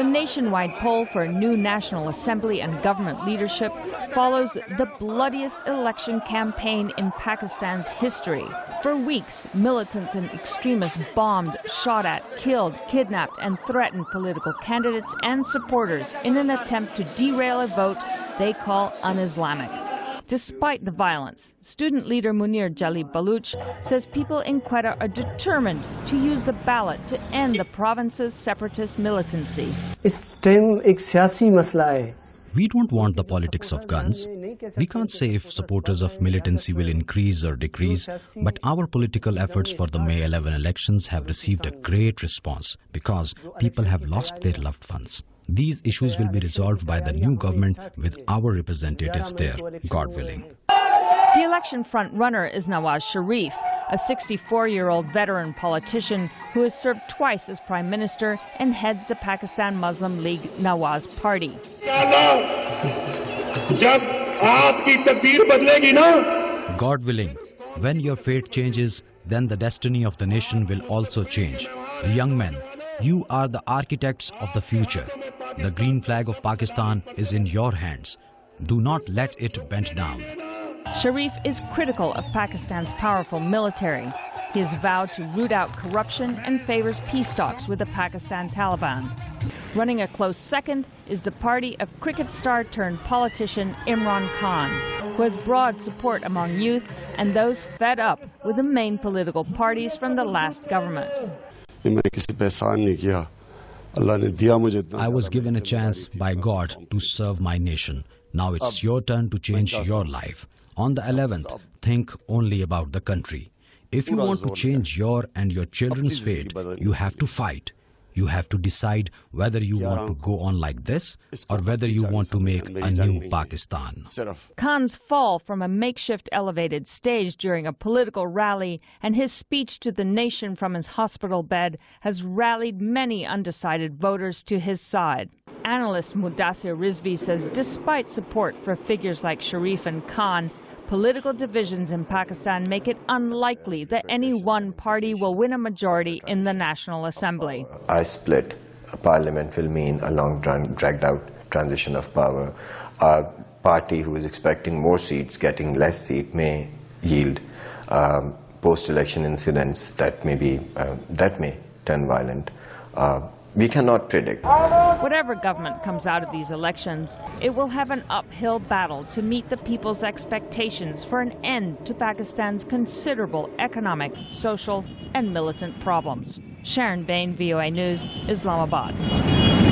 nationwide poll for a new National Assembly and government leadership follows the bloodiest election campaign in Pakistan's history. For weeks, militants and extremists bombed, shot at, killed, kidnapped, and threatened political candidates and supporters in an attempt to derail a vote they call un-Islamic. Despite the violence, student leader Munir Jalib Baluch says people in Quetta are determined to use the ballot to end the province's separatist militancy. We don't want the politics of guns. We can't say if supporters of militancy will increase or decrease, but our political efforts for the May 11 elections have received a great response because people have lost their loved ones. These issues will be resolved by the new government with our representatives there, God willing. The election front-runner is Nawaz Sharif, a 64-year-old veteran politician who has served twice as prime minister and heads the Pakistan Muslim League Nawaz Party. God willing, when your fate changes, then the destiny of the nation will also change. Young men, you are the architects of the future. The green flag of Pakistan is in your hands. Do not let it bend down. Sharif is critical of Pakistan's powerful military. He has vowed to root out corruption and favors peace talks with the Pakistan Taliban. Running a close second is the party of cricket star turned politician Imran Khan, who has broad support among youth and those fed up with the main political parties from the last government. I was given a chance by God to serve my nation. Now it's your turn to change your life. On the 11th, think only about the country. If you want to change your and your children's fate, you have to fight. You have to decide whether you want to go on like this or whether you want to make a new Pakistan. Khan's fall from a makeshift elevated stage during a political rally and his speech to the nation from his hospital bed has rallied many undecided voters to his side. Analyst Mudassir Rizvi says despite support for figures like Sharif and Khan, political divisions in Pakistan make it unlikely that any one party will win a majority in the National Assembly. A split parliament will mean a long dragged out transition of power. A party who is expecting more seats getting less seats may yield post-election incidents that may turn violent. We cannot predict. Whatever government comes out of these elections, it will have an uphill battle to meet the people's expectations for an end to Pakistan's considerable economic, social, and militant problems. Sharon Bain, VOA News, Islamabad.